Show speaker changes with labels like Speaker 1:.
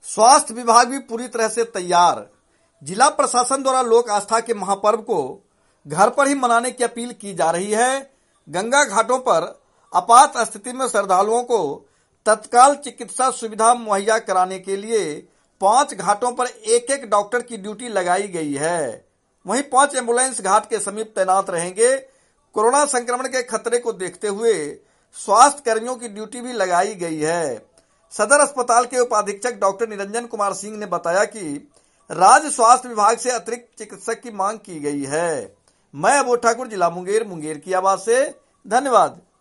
Speaker 1: स्वास्थ्य विभाग भी पूरी तरह से तैयार। जिला प्रशासन द्वारा लोक आस्था के महापर्व को घर पर ही मनाने की अपील की जा रही है। गंगा घाटों पर आपात स्थिति में श्रद्धालुओं को तत्काल चिकित्सा सुविधा मुहैया कराने के लिए 5 घाटों पर एक डॉक्टर की ड्यूटी लगाई गई है। वहीं 5 एम्बुलेंस घाट के समीप तैनात रहेंगे। कोरोना संक्रमण के खतरे को देखते हुए स्वास्थ्य कर्मियों की ड्यूटी भी लगाई गई है। सदर अस्पताल के उपाधीक्षक डॉक्टर निरंजन कुमार सिंह ने बताया कि राज्य स्वास्थ्य विभाग से अतिरिक्त चिकित्सक की मांग की गई है। मैं अबोध ठाकुर, जिला मुंगेर की आवाज से, धन्यवाद।